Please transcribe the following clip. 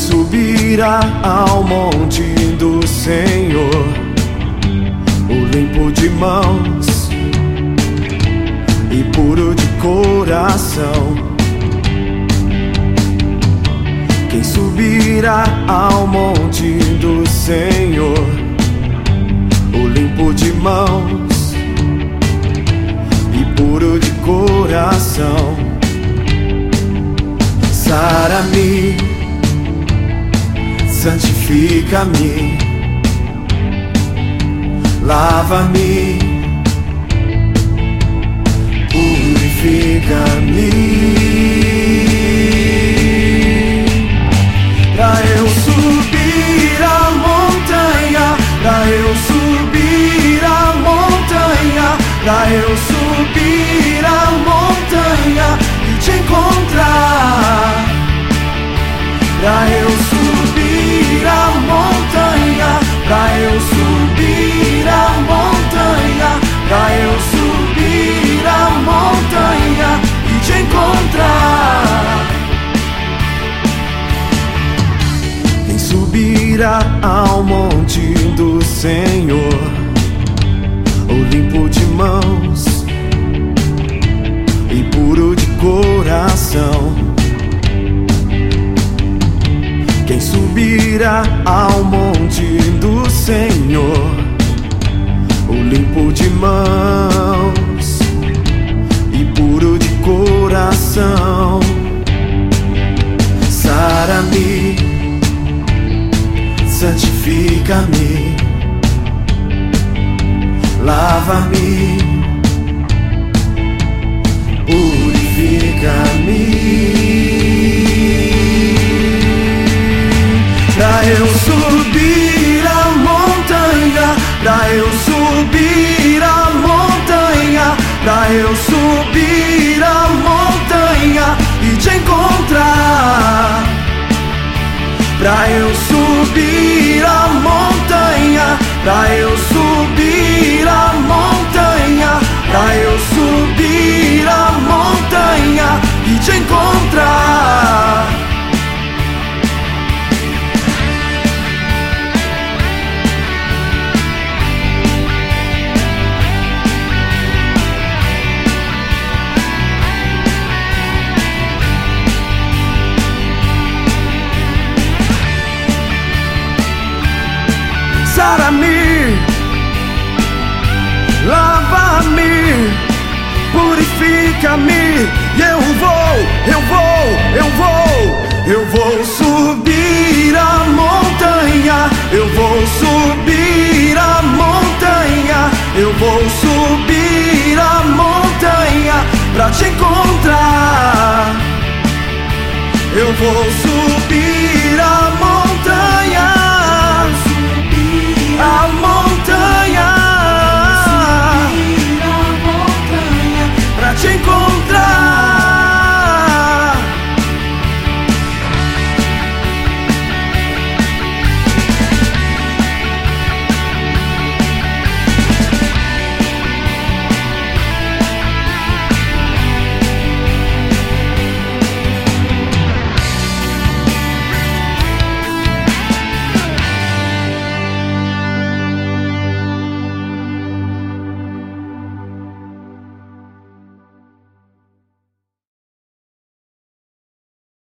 subirá ao monte do Senhor, o limpo de mãos e puro de coração. Quem subirá ao monte do Senhor, o limpo de mãos e puro de coração. Sara-me, santifica-me, lava-me, purifica-me, pra eu subir a montanha, pra eu subir a montanha, pra eu subir a montanha e te encontrar. Pra eu subir a montanha, pra eu subir a montanha, pra eu subir a montanha e te encontrar. Quem subirá ao monte do Senhor, o limpo de mãos e puro de coração. Quem subirá ao monte do Senhor, o limpo de mãos e puro de coração. Sara-me, santifica-me, lava-me, purifica-me, pra eu subir a montanha, pra eu subir a montanha, pra eu subir a montanha e te encontrar. Pra eu subir a montanha, pra eu subir a montanha, pra eu subir a montanha e te encontrar. Sara-me, lava-me, purifica-me, e eu vou subir a montanha, eu vou subir a montanha, eu vou subir a montanha pra te encontrar. Eu vou subir